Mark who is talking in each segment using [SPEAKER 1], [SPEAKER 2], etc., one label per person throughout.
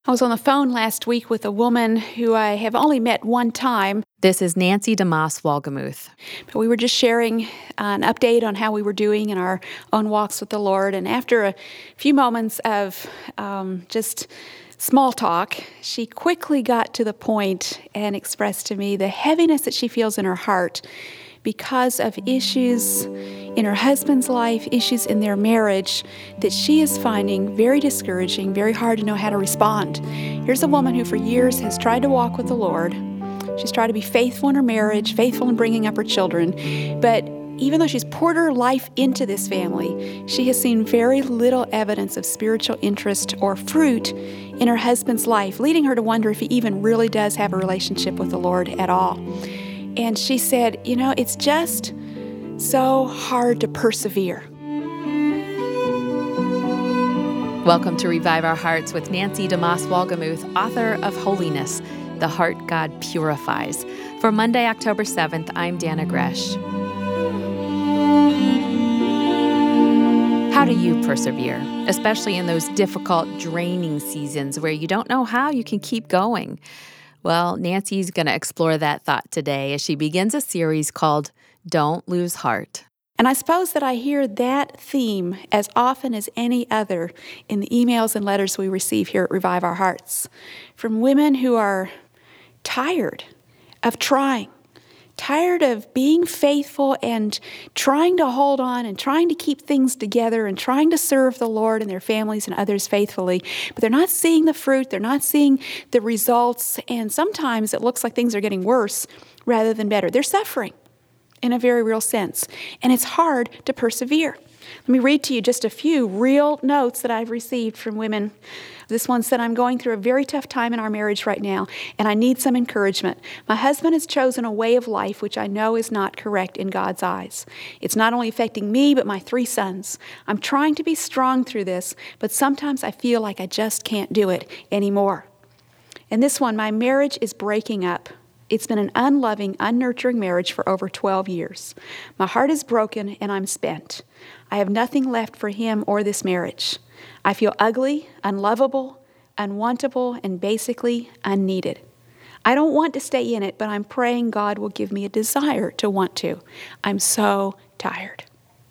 [SPEAKER 1] I was on the phone last week with a woman who I have only met one time.
[SPEAKER 2] This is Nancy DeMoss Wolgemuth.
[SPEAKER 1] But we were just sharing an update on how we were doing in our own walks with the Lord. And after a few moments of just small talk, she quickly got to the point and expressed to me the heaviness that she feels in her heart because of issues in her husband's life, issues in their marriage that she is finding very discouraging, very hard to know how to respond. Here's a woman who for years has tried to walk with the Lord. She's tried to be faithful in her marriage, faithful in bringing up her children, but even though she's poured her life into this family, she has seen very little evidence of spiritual interest or fruit in her husband's life, leading her to wonder if he even really does have a relationship with the Lord at all. And she said, it's just so hard to persevere.
[SPEAKER 2] Welcome to Revive Our Hearts with Nancy DeMoss Wolgemuth, author of Holiness, The Heart God Purifies. For Monday, October 7th, I'm Dana Gresh. How do you persevere, especially in those difficult, draining seasons where you don't know how you can keep going? Well, Nancy's going to explore that thought today as she begins a series called Don't Lose Heart.
[SPEAKER 1] And I suppose that I hear that theme as often as any other in the emails and letters we receive here at Revive Our Hearts from women who are tired of trying, tired of being faithful and trying to hold on and trying to keep things together and trying to serve the Lord and their families and others faithfully. But they're not seeing the fruit, they're not seeing the results, and sometimes it looks like things are getting worse rather than better. They're suffering in a very real sense, and it's hard to persevere. Let me read to you just a few real notes that I've received from women. This one said, I'm going through a very tough time in our marriage right now, and I need some encouragement. My husband has chosen a way of life which I know is not correct in God's eyes. It's not only affecting me, but my 3 sons. I'm trying to be strong through this, but sometimes I feel like I just can't do it anymore. And this one, my marriage is breaking up. It's been an unloving, unnurturing marriage for over 12 years. My heart is broken and I'm spent. I have nothing left for him or this marriage. I feel ugly, unlovable, unwantable, and basically unneeded. I don't want to stay in it, but I'm praying God will give me a desire to want to. I'm so tired.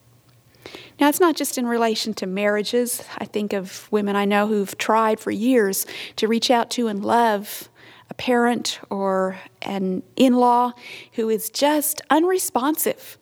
[SPEAKER 1] Now, it's not just in relation to marriages. I think of women I know who've tried for years to reach out to and love a parent or an in-law who is just unresponsive.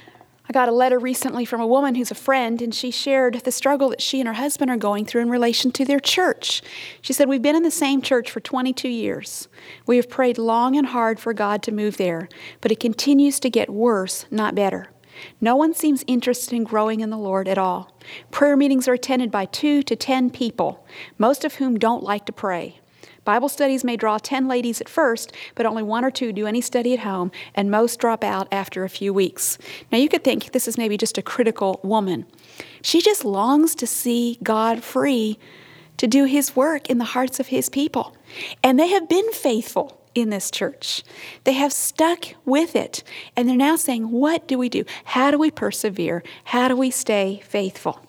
[SPEAKER 1] I got a letter recently from a woman who's a friend, and she shared the struggle that she and her husband are going through in relation to their church. She said, we've been in the same church for 22 years. We have prayed long and hard for God to move there, but it continues to get worse, not better. No one seems interested in growing in the Lord at all. Prayer meetings are attended by 2 to 10 people, most of whom don't like to pray. Bible studies may draw 10 ladies at first, but only 1 or 2 do any study at home, and most drop out after a few weeks. Now, you could think this is maybe just a critical woman. She just longs to see God free to do His work in the hearts of His people. And they have been faithful in this church. They have stuck with it, and they're now saying, what do we do? How do we persevere? How do we stay faithful?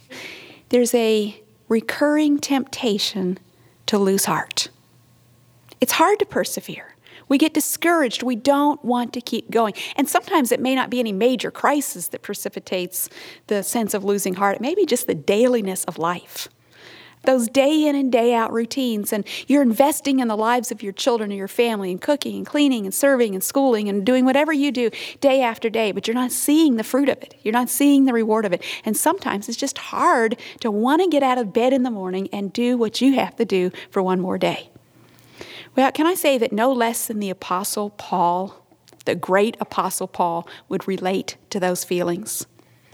[SPEAKER 1] There's a recurring temptation to lose heart. It's hard to persevere. We get discouraged. We don't want to keep going. And sometimes it may not be any major crisis that precipitates the sense of losing heart. It may be just the dailiness of life. Those day in and day out routines, and you're investing in the lives of your children or your family and cooking and cleaning and serving and schooling and doing whatever you do day after day, but you're not seeing the fruit of it. You're not seeing the reward of it. And sometimes it's just hard to want to get out of bed in the morning and do what you have to do for one more day. Well, can I say that no less than the Apostle Paul, the great Apostle Paul, would relate to those feelings.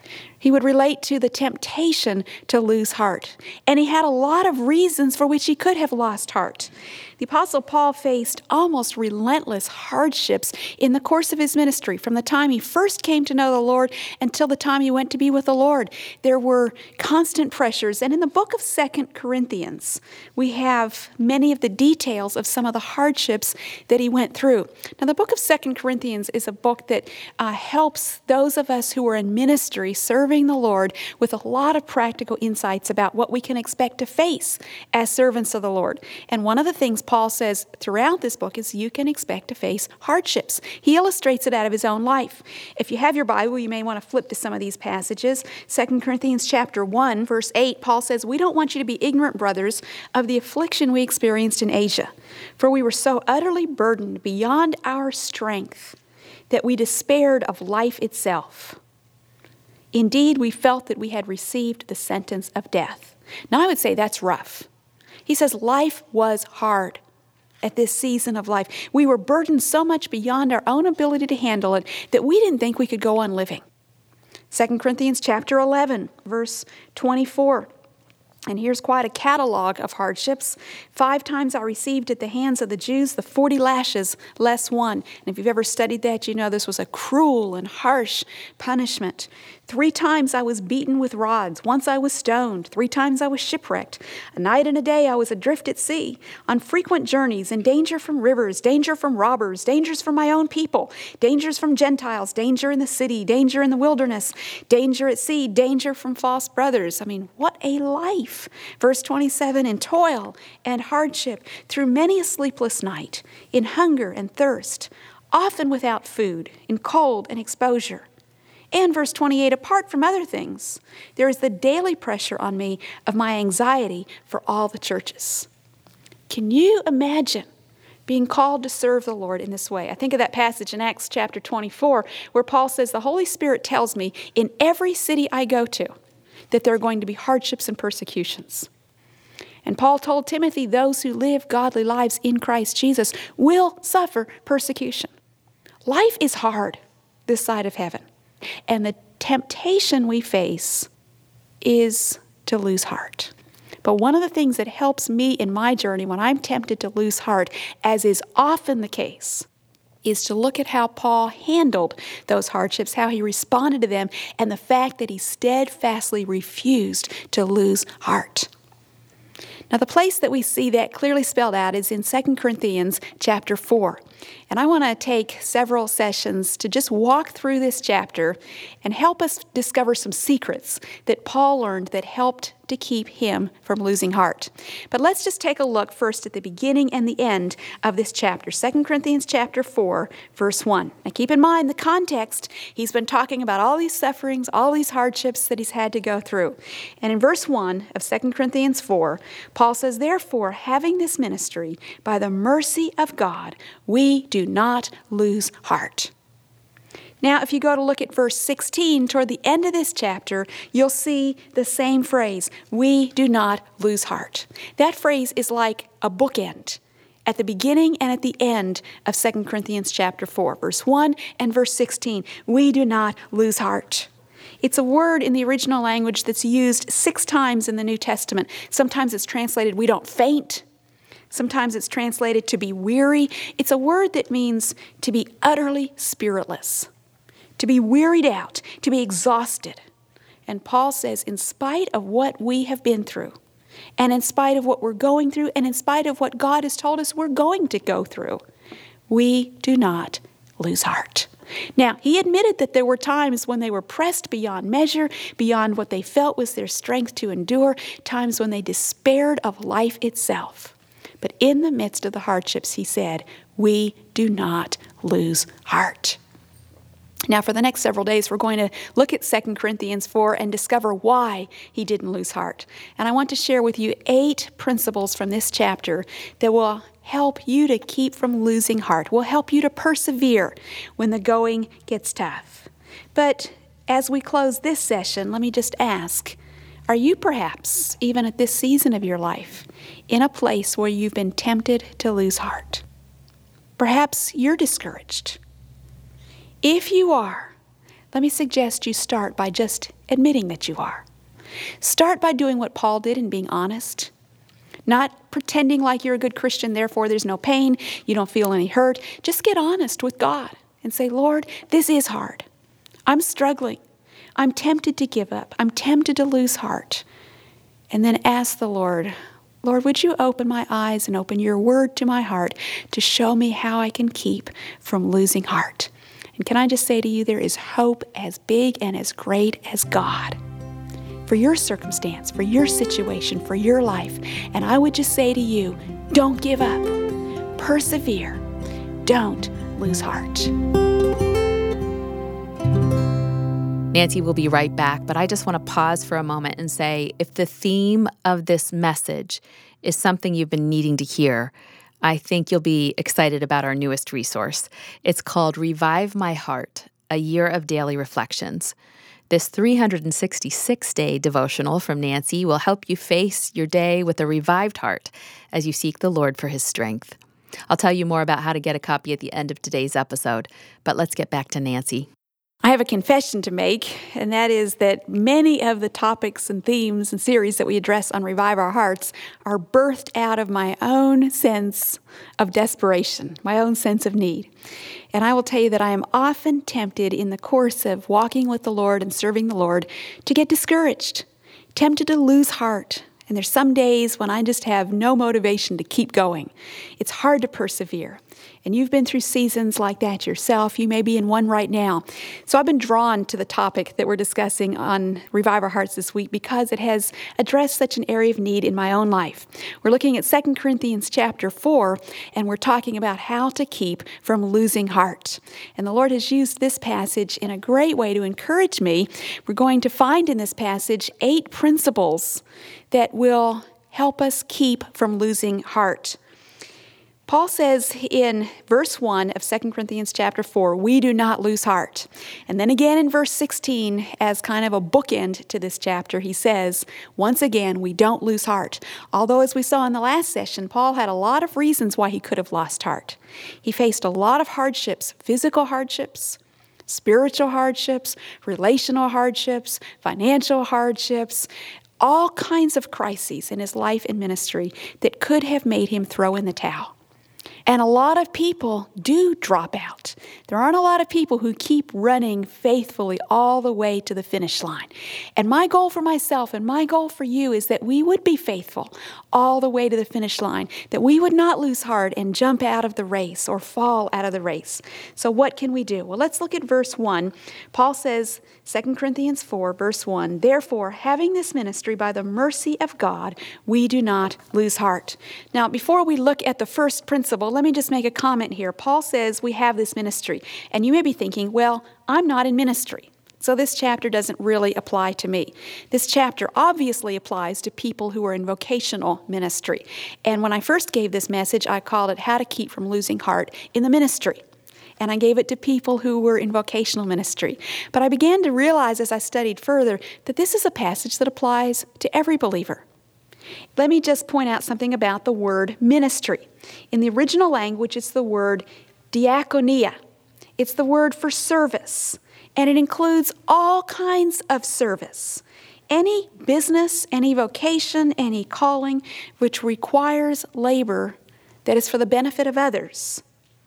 [SPEAKER 1] He would relate to the temptation to lose heart. And he had a lot of reasons for which he could have lost heart. The Apostle Paul faced almost relentless hardships in the course of his ministry, from the time he first came to know the Lord until the time he went to be with the Lord. There were constant pressures. And in the book of 2 Corinthians, we have many of the details of some of the hardships that he went through. Now, the book of 2 Corinthians is a book that helps those of us who are in ministry, serving serving the Lord with a lot of practical insights about what we can expect to face as servants of the Lord. And one of the things Paul says throughout this book is you can expect to face hardships. He illustrates it out of his own life. If you have your Bible, you may want to flip to some of these passages. 2 Corinthians chapter 1, verse 8, Paul says, "We don't want you to be ignorant, brothers, of the affliction we experienced in Asia. For we were so utterly burdened beyond our strength that we despaired of life itself. Indeed, we felt that we had received the sentence of death." Now, I would say that's rough. He says life was hard at this season of life. We were burdened so much beyond our own ability to handle it that we didn't think we could go on living. 2 Corinthians chapter 11, verse 24. And here's quite a catalog of hardships. 5 times I received at the hands of the Jews the 40 lashes less one. And if you've ever studied that, you know this was a cruel and harsh punishment. 3 times I was beaten with rods. Once I was stoned. 3 times I was shipwrecked. A night and a day I was adrift at sea, on frequent journeys, in danger from rivers, danger from robbers, dangers from my own people, dangers from Gentiles, danger in the city, danger in the wilderness, danger at sea, danger from false brothers. I mean, what a life. Verse 27, in toil and hardship, through many a sleepless night, in hunger and thirst, often without food, in cold and exposure. And verse 28, apart from other things, there is the daily pressure on me of my anxiety for all the churches. Can you imagine being called to serve the Lord in this way? I think of that passage in Acts chapter 24 where Paul says, the Holy Spirit tells me in every city I go to that there are going to be hardships and persecutions. And Paul told Timothy, those who live godly lives in Christ Jesus will suffer persecution. Life is hard this side of heaven. And the temptation we face is to lose heart. But one of the things that helps me in my journey when I'm tempted to lose heart, as is often the case, is to look at how Paul handled those hardships, how he responded to them, and the fact that he steadfastly refused to lose heart. Now, the place that we see that clearly spelled out is in 2 Corinthians chapter 4. And I want to take several sessions to just walk through this chapter and help us discover some secrets that Paul learned that helped to keep him from losing heart. But let's just take a look first at the beginning and the end of this chapter, 2 Corinthians chapter 4, verse 1. Now keep in mind the context. He's been talking about all these sufferings, all these hardships that he's had to go through. And in verse 1 of 2 Corinthians 4, Paul says, therefore, having this ministry, by the mercy of God, we do not lose heart. Now, if you go to look at verse 16, toward the end of this chapter, you'll see the same phrase, we do not lose heart. That phrase is like a bookend at the beginning and at the end of 2 Corinthians chapter 4, verse 1 and verse 16. We do not lose heart. It's a word in the original language that's used 6 times in the New Testament. Sometimes it's translated, we don't faint. Sometimes it's translated to be weary. It's a word that means to be utterly spiritless, to be wearied out, to be exhausted. And Paul says, in spite of what we have been through, and in spite of what we're going through, and in spite of what God has told us we're going to go through, we do not lose heart. Now, he admitted that there were times when they were pressed beyond measure, beyond what they felt was their strength to endure, times when they despaired of life itself. But in the midst of the hardships, he said, we do not lose heart. Now, for the next several days, we're going to look at 2 Corinthians 4 and discover why he didn't lose heart. And I want to share with you 8 principles from this chapter that will help you to keep from losing heart, will help you to persevere when the going gets tough. But as we close this session, let me just ask, are you perhaps, even at this season of your life, in a place where you've been tempted to lose heart? Perhaps you're discouraged. If you are, let me suggest you start by just admitting that you are. Start by doing what Paul did and being honest. Not pretending like you're a good Christian, therefore there's no pain, you don't feel any hurt. Just get honest with God and say, Lord, this is hard. I'm struggling. I'm tempted to give up. I'm tempted to lose heart. And then ask the Lord, Lord, would you open my eyes and open your word to my heart to show me how I can keep from losing heart? And can I just say to you, there is hope as big and as great as God for your circumstance, for your situation, for your life. And I would just say to you, don't give up. Persevere. Don't lose heart.
[SPEAKER 2] Nancy will be right back, but I just want to pause for a moment and say, if the theme of this message is something you've been needing to hear, I think you'll be excited about our newest resource. It's called Revive My Heart, A Year of Daily Reflections. This 366-day devotional from Nancy will help you face your day with a revived heart as you seek the Lord for His strength. I'll tell you more about how to get a copy at the end of today's episode, but let's get back to Nancy.
[SPEAKER 1] I have a confession to make, and that is that many of the topics and themes and series that we address on Revive Our Hearts are birthed out of my own sense of desperation, my own sense of need. And I will tell you that I am often tempted in the course of walking with the Lord and serving the Lord to get discouraged, tempted to lose heart. And there's some days when I just have no motivation to keep going. It's hard to persevere. And you've been through seasons like that yourself. You may be in one right now. So I've been drawn to the topic that we're discussing on Revive Our Hearts this week because it has addressed such an area of need in my own life. We're looking at 2 Corinthians chapter 4, and we're talking about how to keep from losing heart. And the Lord has used this passage in a great way to encourage me. We're going to find in this passage 8 principles that will help us keep from losing heart. Paul says in verse 1 of 2 Corinthians chapter 4, we do not lose heart. And then again in verse 16, as kind of a bookend to this chapter, he says, once again, we don't lose heart. Although, as we saw in the last session, Paul had a lot of reasons why he could have lost heart. He faced a lot of hardships, physical hardships, spiritual hardships, relational hardships, financial hardships, all kinds of crises in his life and ministry that could have made him throw in the towel. And a lot of people do drop out. There aren't a lot of people who keep running faithfully all the way to the finish line. And my goal for myself and my goal for you is that we would be faithful all the way to the finish line, that we would not lose heart and jump out of the race or fall out of the race. So what can we do? Well, let's look at verse 1. Paul says, 2 Corinthians 4, verse 1, therefore, having this ministry by the mercy of God, we do not lose heart. Now, before we look at the first principle, let me just make a comment here. Paul says we have this ministry, and you may be thinking, well, I'm not in ministry, so this chapter doesn't really apply to me. This chapter obviously applies to people who are in vocational ministry. And when I first gave this message, I called it How to Keep from Losing Heart in the Ministry. And I gave it to people who were in vocational ministry. But I began to realize as I studied further that this is a passage that applies to every believer. Let me just point out something about the word ministry. In the original language, it's the word diakonia. It's the word for service, and it includes all kinds of service. Any business, any vocation, any calling which requires labor that is for the benefit of others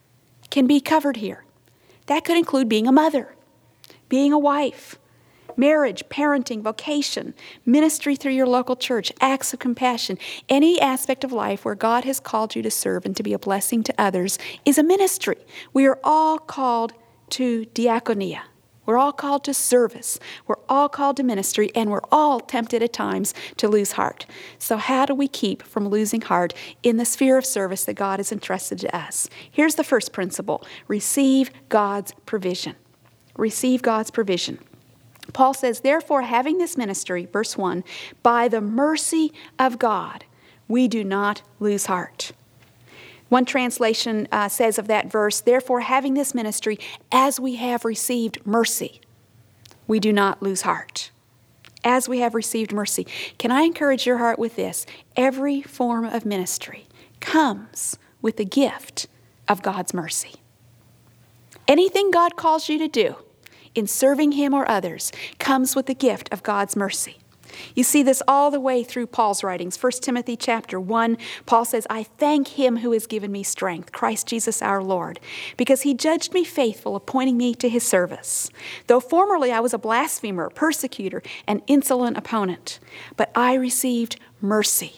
[SPEAKER 1] can be covered here. That could include being a mother, being a wife, marriage, parenting, vocation, ministry through your local church, acts of compassion. Any aspect of life where God has called you to serve and to be a blessing to others is a ministry. We are all called to diakonia. We're all called to service. We're all called to ministry, and we're all tempted at times to lose heart. So how do we keep from losing heart in the sphere of service that God has entrusted to us? Here's the first principle. Receive God's provision. Receive God's provision. Paul says, therefore, having this ministry, verse 1, by the mercy of God, we do not lose heart. One translation says of that verse, therefore, having this ministry, as we have received mercy, we do not lose heart. As we have received mercy. Can I encourage your heart with this? Every form of ministry comes with the gift of God's mercy. Anything God calls you to do in serving Him or others comes with the gift of God's mercy. You see this all the way through Paul's writings. 1 Timothy chapter 1, Paul says, I thank Him who has given me strength, Christ Jesus our Lord, because He judged me faithful, appointing me to His service. Though formerly I was a blasphemer, persecutor, and insolent opponent, but I received mercy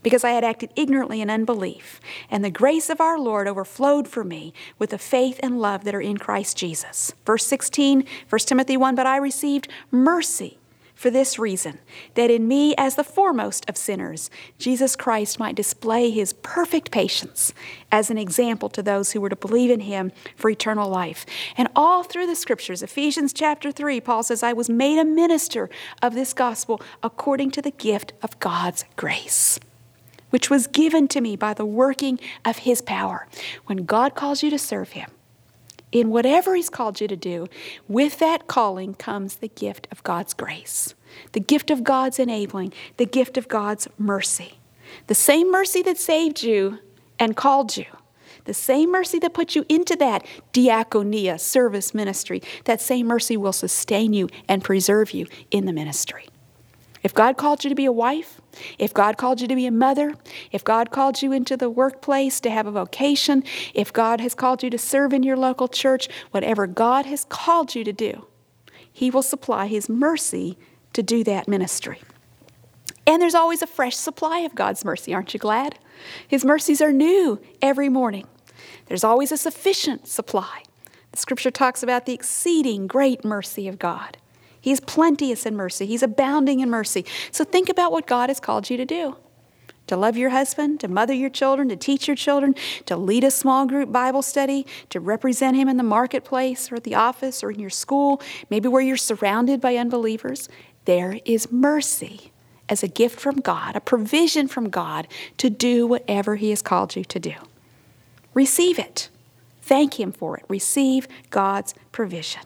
[SPEAKER 1] because I had acted ignorantly in unbelief, and the grace of our Lord overflowed for me with the faith and love that are in Christ Jesus. Verse 16, 1 Timothy 1, but I received mercy for this reason, that in me as the foremost of sinners, Jesus Christ might display his perfect patience as an example to those who were to believe in him for eternal life. And all through the scriptures, Ephesians chapter 3, Paul says, I was made a minister of this gospel according to the gift of God's grace, which was given to me by the working of his power. When God calls you to serve him, in whatever he's called you to do, with that calling comes the gift of God's grace, the gift of God's enabling, the gift of God's mercy. The same mercy that saved you and called you, the same mercy that put you into that diaconia, service ministry, that same mercy will sustain you and preserve you in the ministry. If God called you to be a wife, if God called you to be a mother, if God called you into the workplace to have a vocation, if God has called you to serve in your local church, whatever God has called you to do, he will supply his mercy to do that ministry. And there's always a fresh supply of God's mercy, aren't you glad? His mercies are new every morning. There's always a sufficient supply. The scripture talks about the exceeding great mercy of God. He's plenteous in mercy. He's abounding in mercy. So think about what God has called you to do. To love your husband, to mother your children, to teach your children, to lead a small group Bible study, to represent him in the marketplace or at the office or in your school, maybe where you're surrounded by unbelievers. There is mercy as a gift from God, a provision from God to do whatever he has called you to do. Receive it. Thank him for it. Receive God's provision.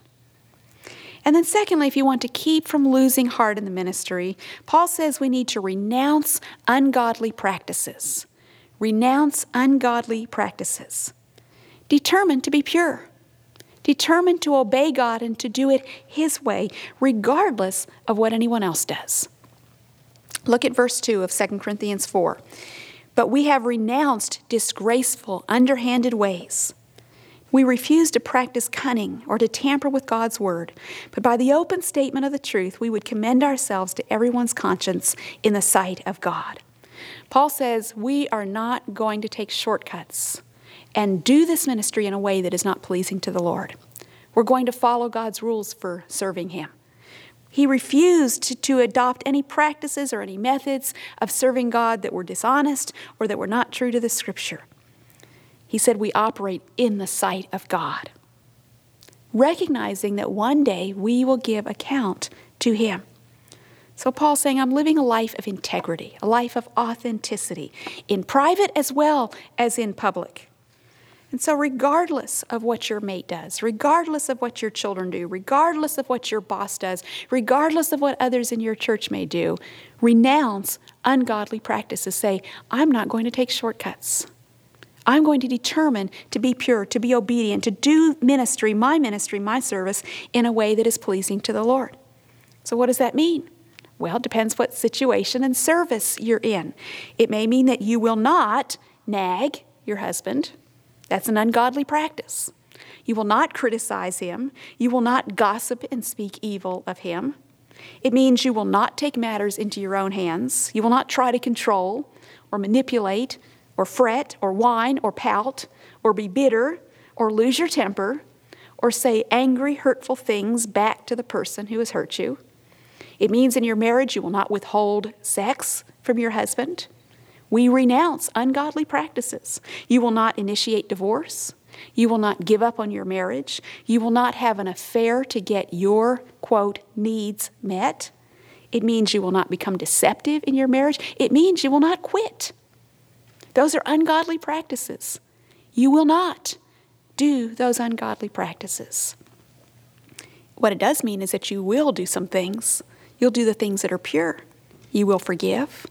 [SPEAKER 1] And then secondly, if you want to keep from losing heart in the ministry, Paul says we need to renounce ungodly practices. Renounce ungodly practices. Determined to be pure. Determined to obey God and to do it his way, regardless of what anyone else does. Look at verse 2 of 2 Corinthians 4. But we have renounced disgraceful, underhanded ways. We refuse to practice cunning or to tamper with God's word, but by the open statement of the truth, we would commend ourselves to everyone's conscience in the sight of God. Paul says we are not going to take shortcuts and do this ministry in a way that is not pleasing to the Lord. We're going to follow God's rules for serving him. He refused to adopt any practices or any methods of serving God that were dishonest or that were not true to the scripture. He said we operate in the sight of God, recognizing that one day we will give account to him. So Paul's saying, I'm living a life of integrity, a life of authenticity, in private as well as in public. And so regardless of what your mate does, regardless of what your children do, regardless of what your boss does, regardless of what others in your church may do, renounce ungodly practices. Say, I'm not going to take shortcuts. I'm going to determine to be pure, to be obedient, to do ministry, my service, in a way that is pleasing to the Lord. So what does that mean? Well, it depends what situation and service you're in. It may mean that you will not nag your husband. That's an ungodly practice. You will not criticize him. You will not gossip and speak evil of him. It means you will not take matters into your own hands. You will not try to control or manipulate or fret, or whine, or pout, or be bitter, or lose your temper, or say angry, hurtful things back to the person who has hurt you. It means in your marriage you will not withhold sex from your husband. We renounce ungodly practices. You will not initiate divorce. You will not give up on your marriage. You will not have an affair to get your, quote, needs met. It means you will not become deceptive in your marriage. It means you will not quit. Those are ungodly practices. You will not do those ungodly practices. What it does mean is that you will do some things. You'll do the things that are pure. You will forgive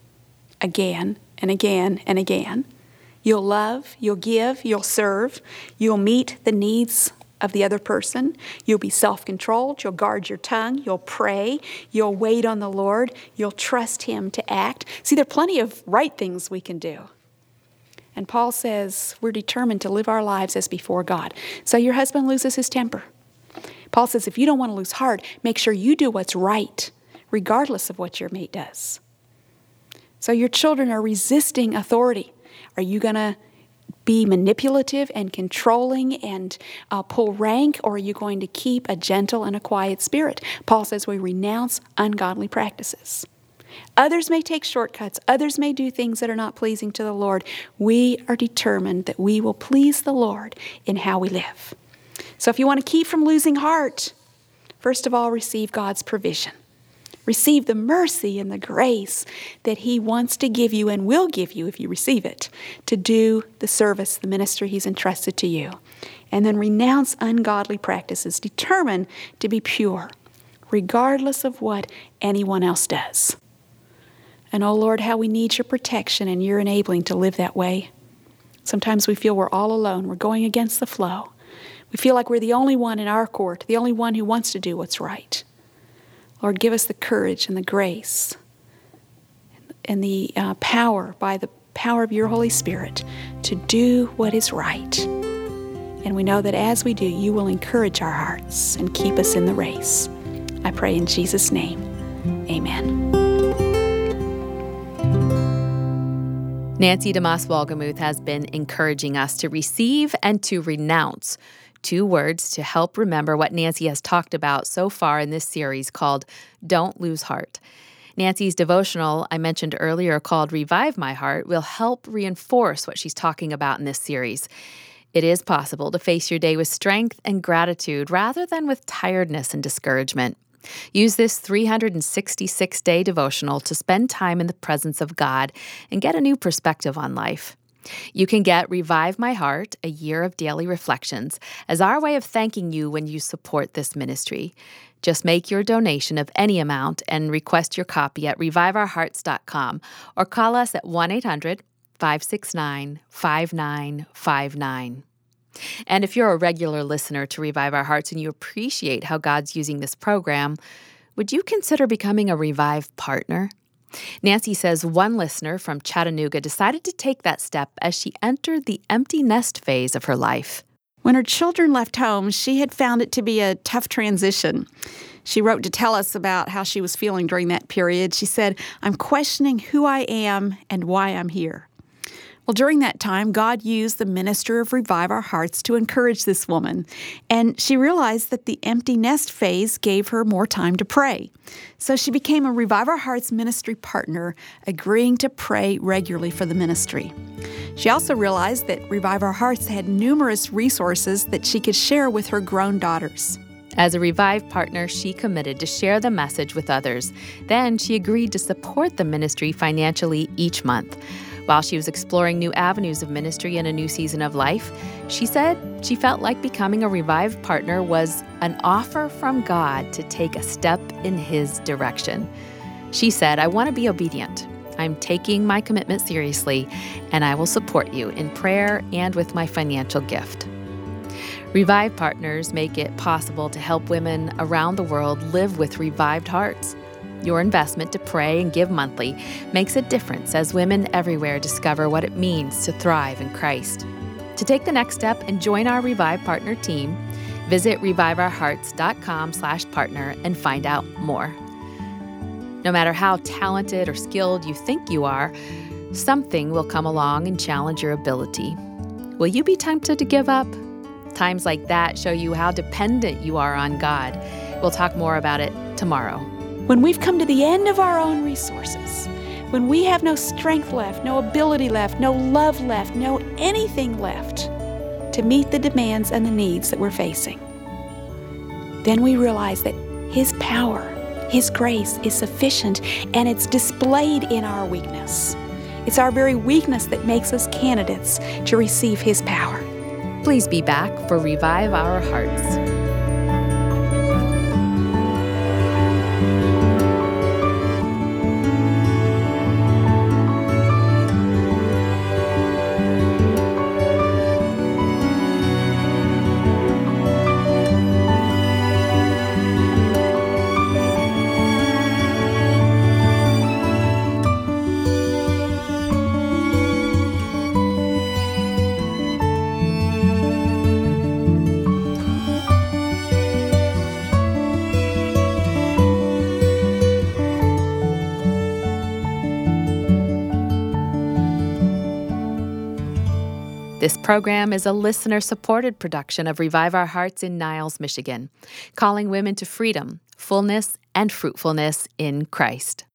[SPEAKER 1] again and again and again. You'll love, you'll give, you'll serve. You'll meet the needs of the other person. You'll be self-controlled. You'll guard your tongue. You'll pray. You'll wait on the Lord. You'll trust him to act. See, there are plenty of right things we can do. And Paul says we're determined to live our lives as before God. So your husband loses his temper. Paul says if you don't want to lose heart, make sure you do what's right, regardless of what your mate does. So your children are resisting authority. Are you going to be manipulative and controlling and pull rank, or are you going to keep a gentle and a quiet spirit? Paul says we renounce ungodly practices. Others may take shortcuts. Others may do things that are not pleasing to the Lord. We are determined that we will please the Lord in how we live. So if you want to keep from losing heart, first of all, receive God's provision. Receive the mercy and the grace that He wants to give you and will give you if you receive it, to do the service, the ministry He's entrusted to you. And then renounce ungodly practices. Determine to be pure, regardless of what anyone else does. And oh Lord, how we need your protection and your enabling to live that way. Sometimes we feel we're all alone. We're going against the flow. We feel like we're the only one in our court, the only one who wants to do what's right. Lord, give us the courage and the grace and the power, by the power of your Holy Spirit, to do what is right. And we know that as we do, you will encourage our hearts and keep us in the race. I pray in Jesus' name, amen.
[SPEAKER 2] Nancy DeMoss Wolgemuth has been encouraging us to receive and to renounce, 2 words to help remember what Nancy has talked about so far in this series called Don't Lose Heart. Nancy's devotional I mentioned earlier called Revive My Heart will help reinforce what she's talking about in this series. It is possible to face your day with strength and gratitude rather than with tiredness and discouragement. Use this 366-day devotional to spend time in the presence of God and get a new perspective on life. You can get Revive My Heart, a year of daily reflections, as our way of thanking you when you support this ministry. Just make your donation of any amount and request your copy at reviveourhearts.com or call us at 1-800-569-5959. And if you're a regular listener to Revive Our Hearts and you appreciate how God's using this program, would you consider becoming a Revive partner? Nancy says one listener from Chattanooga decided to take that step as she entered the empty nest phase of her life.
[SPEAKER 1] When her children left home, she had found it to be a tough transition. She wrote to tell us about how she was feeling during that period. She said, "I'm questioning who I am and why I'm here." Well, during that time, God used the minister of Revive Our Hearts to encourage this woman, and she realized that the empty nest phase gave her more time to pray. So she became a Revive Our Hearts ministry partner, agreeing to pray regularly for the ministry. She also realized that Revive Our Hearts had numerous resources that she could share with her grown daughters.
[SPEAKER 2] As a Revive partner, she committed to share the message with others. Then she agreed to support the ministry financially each month. While she was exploring new avenues of ministry in a new season of life, she said she felt like becoming a Revive partner was an offer from God to take a step in His direction. She said, "I want to be obedient. I'm taking my commitment seriously, and I will support you in prayer and with my financial gift." Revive partners make it possible to help women around the world live with revived hearts. Your investment to pray and give monthly makes a difference as women everywhere discover what it means to thrive in Christ. To take the next step and join our Revive Partner team, visit reviveourhearts.com/partner and find out more. No matter how talented or skilled you think you are, something will come along and challenge your ability. Will you be tempted to give up? Times like that show you how dependent you are on God. We'll talk more about it tomorrow.
[SPEAKER 1] When we've come to the end of our own resources, when we have no strength left, no ability left, no love left, no anything left to meet the demands and the needs that we're facing, then we realize that His power, His grace is sufficient, and it's displayed in our weakness. It's our very weakness that makes us candidates to receive His power.
[SPEAKER 2] Please be back for Revive Our Hearts. This program is a listener-supported production of Revive Our Hearts in Niles, Michigan, calling women to freedom, fullness, and fruitfulness in Christ.